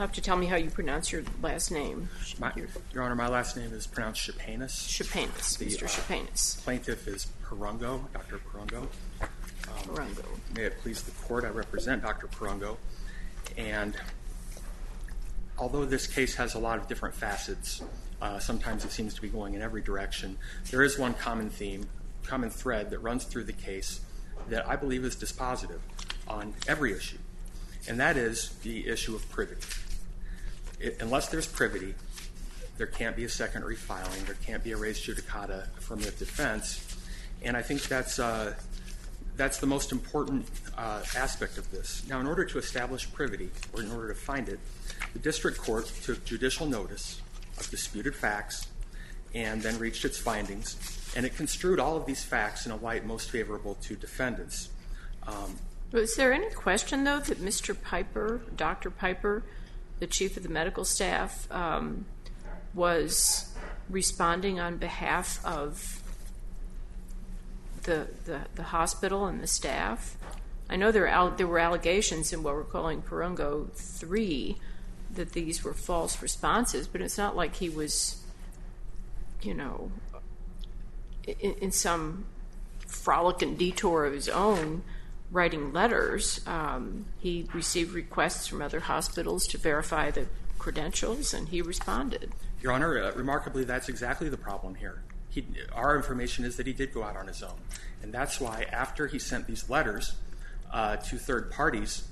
have to tell me how you pronounce your last name. Your Honor, my last name is pronounced Shapanis. Shapanis, Mr. Shapanis. Plaintiff is Perungo, Dr. Perungo. Perungo. May it please the court, I represent Dr. Perungo. And although this case has a lot of different facets, sometimes it seems to be going in every direction, there is one common theme, common thread that runs through the case that I believe is dispositive on every issue, and that is the issue of privity. Unless there's privity, there can't be a second refiling, there can't be a res judicata affirmative defense, and I think that's the most important aspect of this. Now, in order to establish privity, or in order to find it, the district court took judicial notice of disputed facts and then reached its findings, and it construed all of these facts in a light most favorable to defendants. Was there any question, though, that Mr. Piper, Dr. Piper, the chief of the medical staff, was responding on behalf of the hospital and the staff? I know there were allegations in what we're calling Perungo 3 that these were false responses, but it's not like he was, you know, in some frolic and detour of his own writing letters. He received requests from other hospitals to verify the credentials, and he responded. Your Honor, remarkably, that's exactly the problem here. Our information is that he did go out on his own, and that's why after he sent these letters to third parties,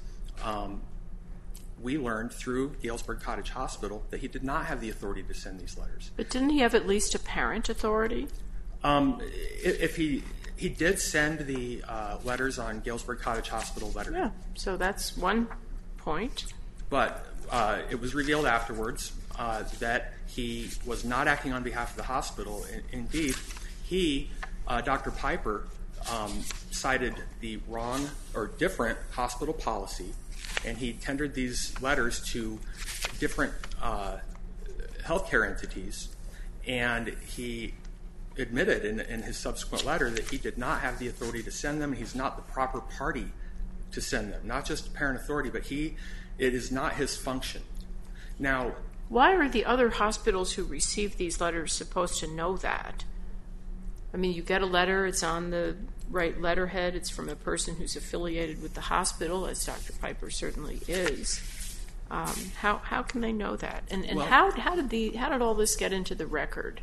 we learned through Galesburg Cottage Hospital that he did not have the authority to send these letters. But didn't he have at least apparent authority? If he did send the letters on Galesburg Cottage Hospital letterhead. Yeah, so that's one point. But it was revealed afterwards that he was not acting on behalf of the hospital. Indeed, Dr. Piper, cited the wrong or different hospital policy, and he tendered these letters to different healthcare entities, and he admitted in his subsequent letter that he did not have the authority to send them. He's not the proper party to send them, not just apparent authority, but it is not his function. Now, why are the other hospitals who received these letters supposed to know that? I mean, you get a letter, it's on the right letterhead, it's from a person who's affiliated with the hospital, as Dr. Piper certainly is. How can they know that? And well, how did all this get into the record?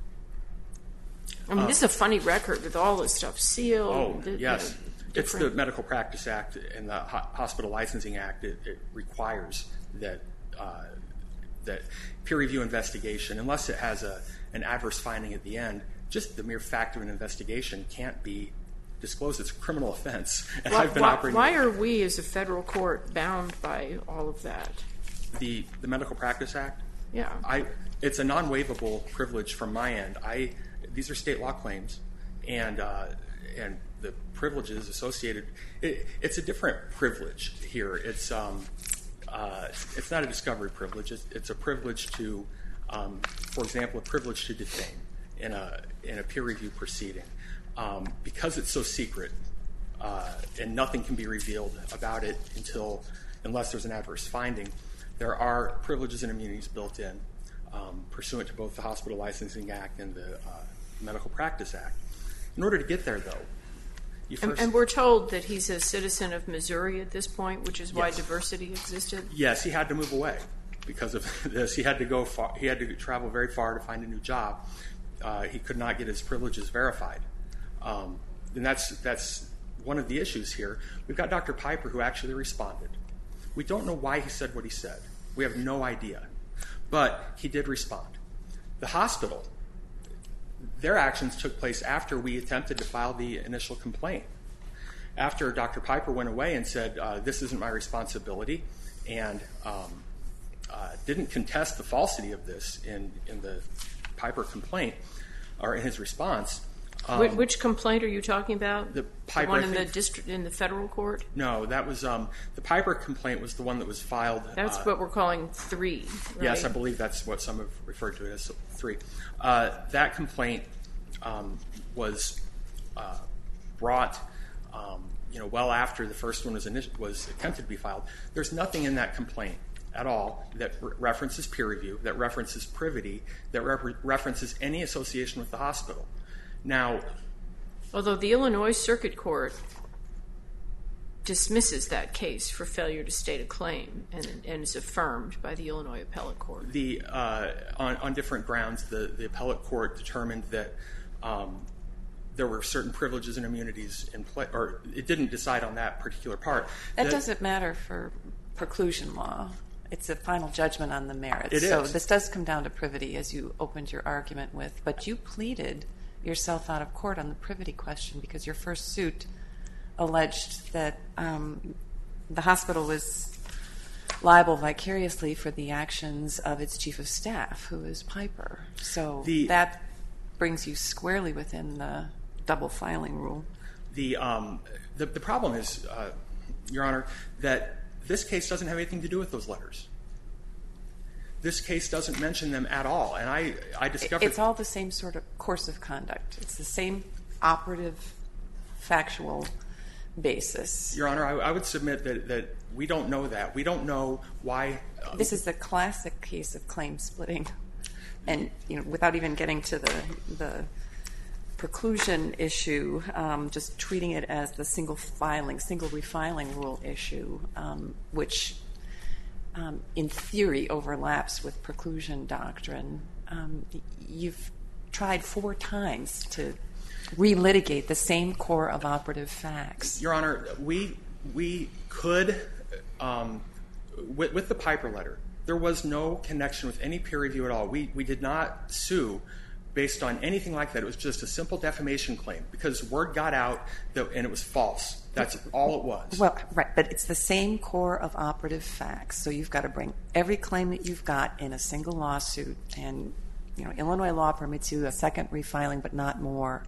I mean, this is a funny record with all this stuff sealed. Oh, yes. It's the Medical Practice Act and the Hospital Licensing Act. It requires that peer review investigation, unless it has an adverse finding at the end, just the mere fact of an investigation can't be disclosed. It's a criminal offense. And why are we as a federal court bound by all of that? The Medical Practice Act? Yeah. It's a non-waivable privilege from my end. These are state law claims, and the privileges associated. It's a different privilege here. It's not a discovery privilege. It's a privilege to, for example, a privilege to defame in a peer review proceeding, because it's so secret, and nothing can be revealed about it unless there's an adverse finding. There are privileges and immunities built in, pursuant to both the Hospital Licensing Act and the Medical Practice Act. In order to get there, though, and we're told that he's a citizen of Missouri at this point, which is why diversity existed? Yes, he had to move away because of this. He had to go far. He had to travel very far to find a new job. He could not get his privileges verified. And that's one of the issues here. We've got Dr. Piper, who actually responded. We don't know why he said what he said. We have no idea. But he did respond. The hospital, their actions took place after we attempted to file the initial complaint. After Dr. Piper went away and said, this isn't my responsibility, and didn't contest the falsity of this in the Piper complaint, or in his response. Which complaint are you talking about? The Piper, one in the federal court? No, that was the Piper complaint was the one that was filed. That's what we're calling 3, right? Yes, I believe that's what some have referred to it as 3. That complaint was brought, well after the first one was attempted to be filed. There's nothing in that complaint at all that references peer review, that references privity, that references any association with the hospital. Now, although the Illinois Circuit Court dismisses that case for failure to state a claim and is affirmed by the Illinois Appellate Court. On different grounds, the Appellate Court determined that there were certain privileges and immunities in play, or it didn't decide on that particular part. That doesn't matter for preclusion law. It's a final judgment on the merits. It is. So this does come down to privity, as you opened your argument with, but you pleaded yourself out of court on the privity question because your first suit alleged that the hospital was liable vicariously for the actions of its chief of staff, who is Piper. So that brings you squarely within the double filing rule. The problem is, Your Honor, that this case doesn't have anything to do with those letters. This case doesn't mention them at all, and I discovered... It's all the same sort of course of conduct. It's the same operative, factual basis. Your Honor, I would submit that we don't know that. We don't know why... This is the classic case of claim splitting. And without even getting to the preclusion issue, just treating it as the single refiling rule issue, which in theory overlaps with preclusion doctrine. You've tried 4 times to relitigate the same core of operative facts. Your Honor, we could, with the Piper letter, there was no connection with any peer review at all. We did not sue based on anything like that. It was just a simple defamation claim because word got out and it was false. That's all it was. Well, right, but it's the same core of operative facts. So you've got to bring every claim that you've got in a single lawsuit, and Illinois law permits you a second refiling, but not more.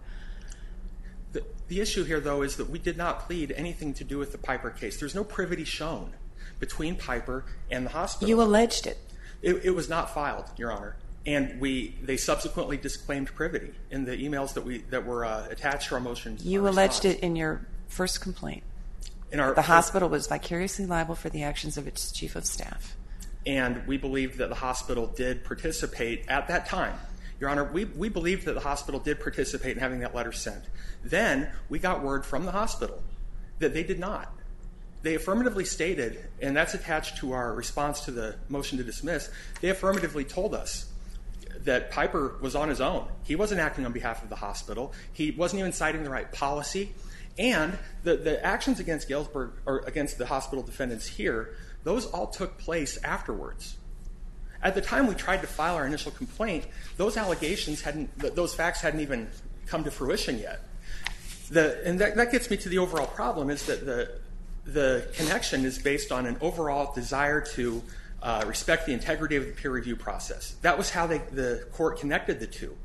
The issue here, though, is that we did not plead anything to do with the Piper case. There's no privity shown between Piper and the hospital. You alleged it. It was not filed, Your Honor, and they subsequently disclaimed privity in the emails that were attached to our motion. You alleged it in your first complaint. The hospital was vicariously liable for the actions of its chief of staff. And we believe that the hospital did participate at that time. Your Honor, we believed that the hospital did participate in having that letter sent. Then we got word from the hospital that they did not. They affirmatively stated, and that's attached to our response to the motion to dismiss, they affirmatively told us that Piper was on his own. He wasn't acting on behalf of the hospital. He wasn't even citing the right policy. And the actions against Galesburg, or against the hospital defendants here, those all took place afterwards. At the time we tried to file our initial complaint, those facts hadn't even come to fruition yet. And that gets me to the overall problem, is that the connection is based on an overall desire to respect the integrity of the peer review process. That was how the court connected the two.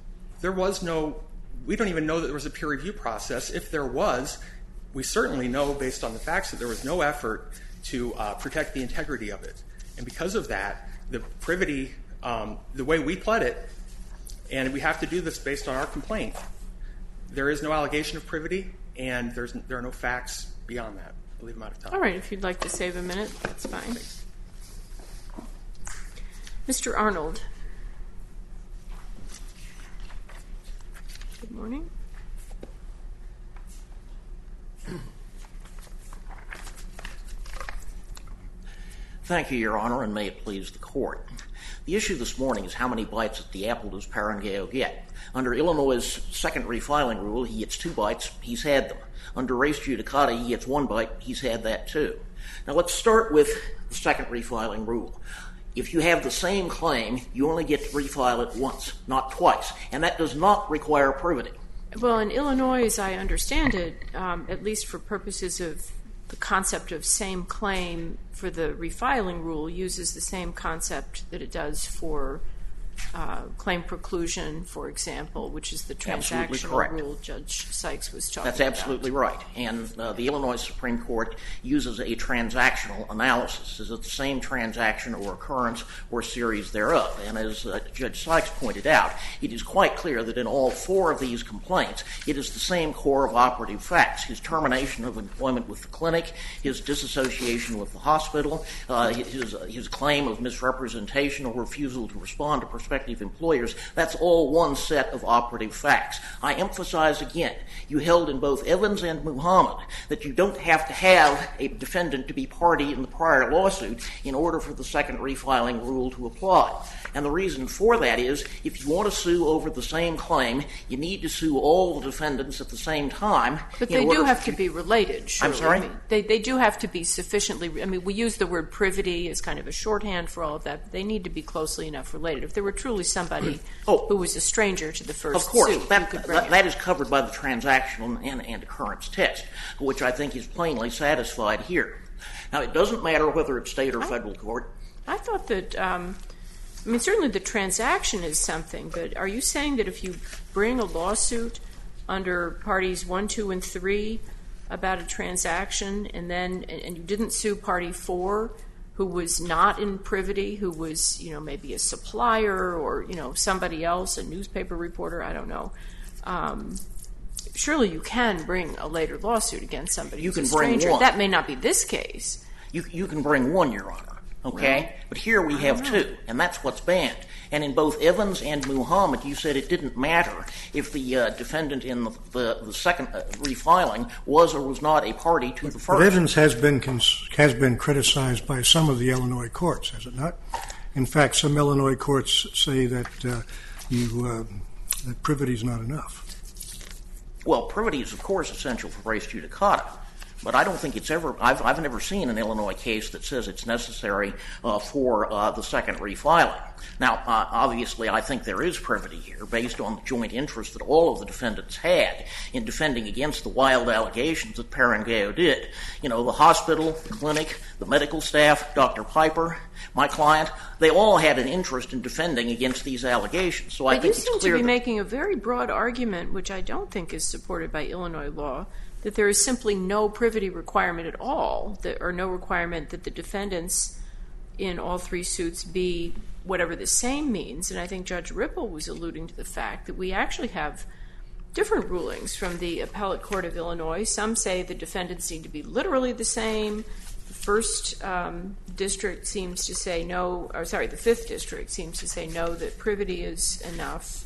We don't even know that there was a peer review process. If there was, we certainly know, based on the facts, that there was no effort to protect the integrity of it. And because of that, the privity, the way we pled it, and we have to do this based on our complaint, there is no allegation of privity, and there are no facts beyond that. I'll leave them out of time. All right, if you'd like to save a minute, that's fine. Thanks. Mr. Arnold. Good morning. Thank you, Your Honor, and may it please the Court. The issue this morning is how many bites at the apple does Parangao get? Under Illinois' second refiling rule, he gets 2 bites, he's had them. Under res judicata, he gets 1 bite, he's had that too. Now let's start with the second refiling rule. If you have the same claim, you only get to refile it once, not twice, and that does not require privity. Well, in Illinois, as I understand it, at least for purposes of the concept of same claim for the refiling rule, uses the same concept that it does for claim preclusion, for example, which is the Absolutely transactional correct. rule Judge Sykes was talking about. That's absolutely right. And the Illinois Supreme Court uses a transactional analysis. Is it the same transaction or occurrence or series thereof? And as Judge Sykes pointed out, it is quite clear that in all four of these complaints, it is the same core of operative facts: his termination of employment with the clinic, his disassociation with the hospital, his claim of misrepresentation or refusal to respond to prospective employers. That's all one set of operative facts. I emphasize again, you held in both Evans and Muhammad that you don't have to have a defendant to be party in the prior lawsuit in order for the second refiling rule to apply. And the reason for that is, if you want to sue over the same claim, you need to sue all the defendants at the same time. But they do have to be related, surely. I'm sorry? I mean, they do have to be sufficiently, I mean, we use the word privity as kind of a shorthand for all of that, but they need to be closely enough related. If there were truly somebody who was a stranger to the first Of course, suit, that is covered by the transactional and occurrence test, which I think is plainly satisfied here. Now, it doesn't matter whether it's state or federal court. I thought that, I mean, certainly the transaction is something, but are you saying that if you bring a lawsuit under parties 1, 2, and 3 about a transaction, and you didn't sue party 4, who was not in privity, who was, maybe a supplier or, somebody else, a newspaper reporter, I don't know, surely you can bring a later lawsuit against somebody who's a stranger. One. That may not be this case. You can bring one, Your Honor, okay? Well, but here we have 2, and that's what's banned. And in both Evans and Muhammad, you said it didn't matter if the defendant in the second refiling was or was not a party to the first. But Evans has been criticized by some of the Illinois courts, has it not? In fact, some Illinois courts say that that privity is not enough. Well, privity is, of course, essential for res judicata. But I don't think it's ever, I've never seen an Illinois case that says it's necessary for the second refiling. Now, obviously, I think there is privity here based on the joint interest that all of the defendants had in defending against the wild allegations that Perengao did. The hospital, the clinic, the medical staff, Dr. Piper, my client, they all had an interest in defending against these allegations. So I think it's clear you seem to be making a very broad argument, which I don't think is supported by Illinois law, that there is simply no privity requirement at all, or no requirement that the defendants in all 3 suits be whatever the same means. And I think Judge Ripple was alluding to the fact that we actually have different rulings from the Appellate Court of Illinois. Some say the defendants need to be literally the same. The first district seems to say no, or sorry, the 5th district seems to say no, that privity is enough.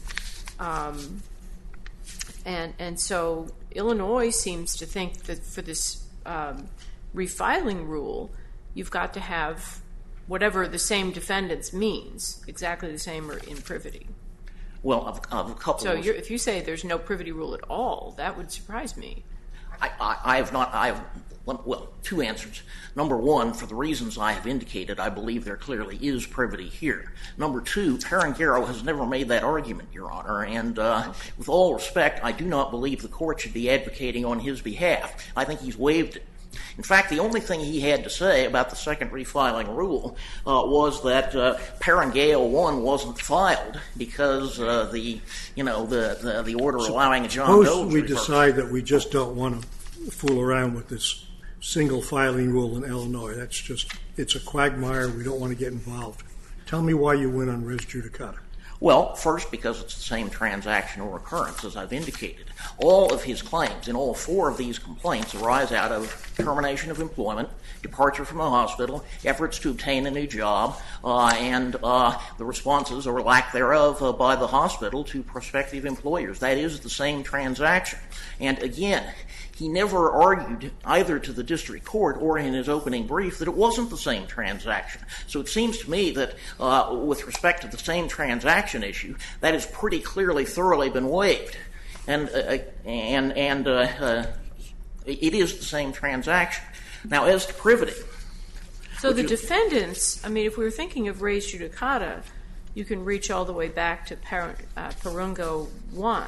And so Illinois seems to think that for this refiling rule, you've got to have whatever the same defendants means, exactly the same or in privity. Well, of a couple So of... if you say there's no privity rule at all, that would surprise me. I have not, well, 2 answers. Number 1, for the reasons I have indicated, I believe there clearly is privity here. Number 2, Perengao has never made that argument, Your Honor, and with all respect, I do not believe the court should be advocating on his behalf. I think he's waived it. In fact, the only thing he had to say about the second refiling rule was that Perengao 1 wasn't filed because the order allowing a John Doe. Suppose we decide that we just don't want to fool around with this single filing rule in Illinois. It's a quagmire. We don't want to get involved. Tell me why you win on res judicata. Well, first, because it's the same transaction or occurrence, as I've indicated. All of his claims in all 4 of these complaints arise out of termination of employment, departure from a hospital, efforts to obtain a new job, and the responses or lack thereof by the hospital to prospective employers. That is the same transaction. And again, he never argued either to the district court or in his opening brief that it wasn't the same transaction. So it seems to me that with respect to the same transaction issue, that has pretty clearly, thoroughly been waived. And it is the same transaction. Now, as to privity. So the defendants, I mean, if we were thinking of res judicata, you can reach all the way back to Perengao 1.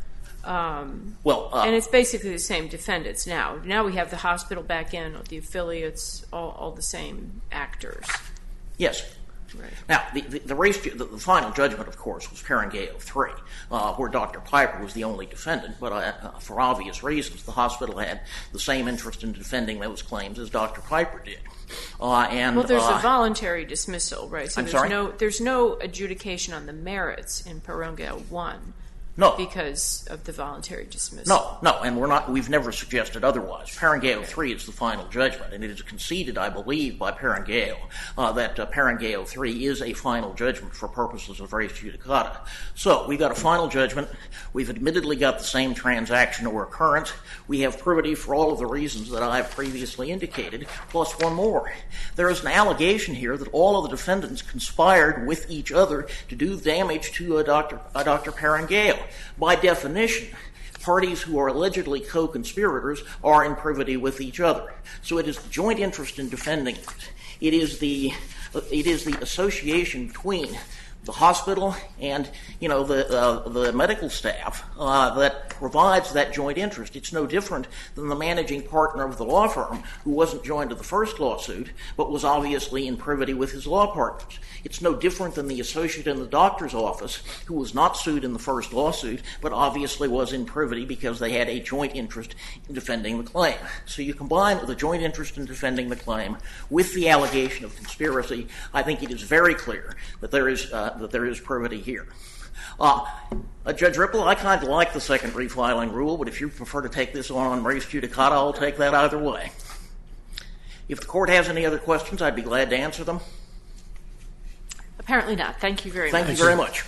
And it's basically the same defendants now. Now we have the hospital back in, the affiliates, all the same actors. Yes. Right. Now, the final judgment, of course, was Perengeo 3, where Dr. Piper was the only defendant, but for obvious reasons, the hospital had the same interest in defending those claims as Dr. Piper did. Well, there's a voluntary dismissal, right? So I'm sorry? There's no adjudication on the merits in Perengeo 1. No. Because of the voluntary dismissal. No, and we've never suggested otherwise. Perengeo 3 is the final judgment, and it is conceded, I believe, by Perengeo that Perengeo 3 is a final judgment for purposes of res judicata. So we've got a final judgment. We've admittedly got the same transaction or occurrence. We have privity for all of the reasons that I have previously indicated, plus one more. There is an allegation here that all of the defendants conspired with each other to do damage to Dr. Perengeo. By definition, parties who are allegedly co-conspirators are in privity with each other. So it is the joint interest in defending it. It is the association between the hospital and, the medical staff that provides that joint interest. It's no different than the managing partner of the law firm who wasn't joined to the first lawsuit but was obviously in privity with his law partners. It's no different than the associate in the doctor's office who was not sued in the first lawsuit but obviously was in privity because they had a joint interest in defending the claim. So you combine the joint interest in defending the claim with the allegation of conspiracy, I think it is very clear that there is privity here. Judge Ripple, I kind of like the second refiling rule, but if you prefer to take this on res judicata, I'll take that either way. If the court has any other questions, I'd be glad to answer them. Apparently not. Thank you very much. Thank you very much.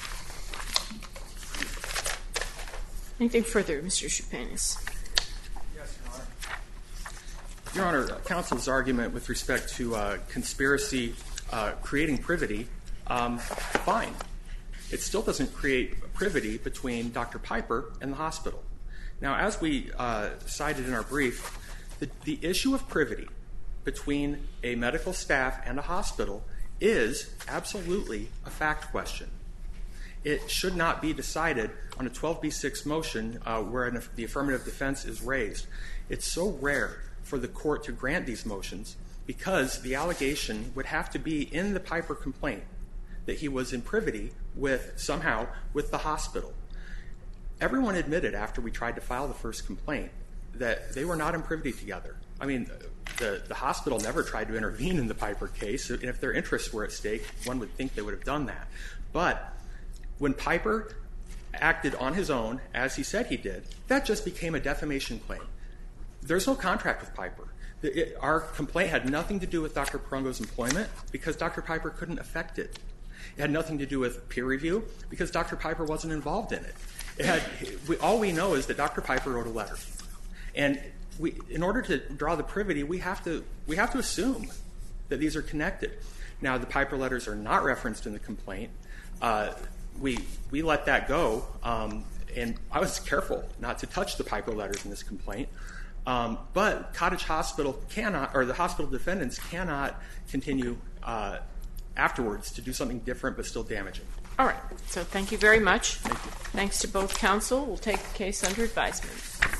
Anything further, Mr. Chupanis? Yes, Your Honor. Your Honor, counsel's argument with respect to conspiracy creating privity, fine. It still doesn't create privity between Dr. Piper and the hospital. Now, as we cited in our brief, the issue of privity between a medical staff and a hospital is absolutely a fact question. It should not be decided on a 12b6 motion where the affirmative defense is raised. It's so rare for the court to grant these motions because the allegation would have to be in the Piper complaint that he was in privity somehow with the hospital. Everyone admitted after we tried to file the first complaint that they were not in privity together. I mean, the hospital never tried to intervene in the Piper case, and if their interests were at stake, one would think they would have done that. But when Piper acted on his own, as he said he did, that just became a defamation claim. There's no contract with Piper. Our complaint had nothing to do with Dr. Perungo's employment because Dr. Piper couldn't affect it. It had nothing to do with peer review because Dr. Piper wasn't involved in it. All we know is that Dr. Piper wrote a letter. And in order to draw the privity, we have to assume that these are connected. Now, the Piper letters are not referenced in the complaint. We let that go, and I was careful not to touch the Piper letters in this complaint. But Cottage Hospital cannot, or the hospital defendants cannot continue afterwards to do something different but still damaging. All right. So thank you very much. Thank you. Thanks to both counsel. We'll take the case under advisement.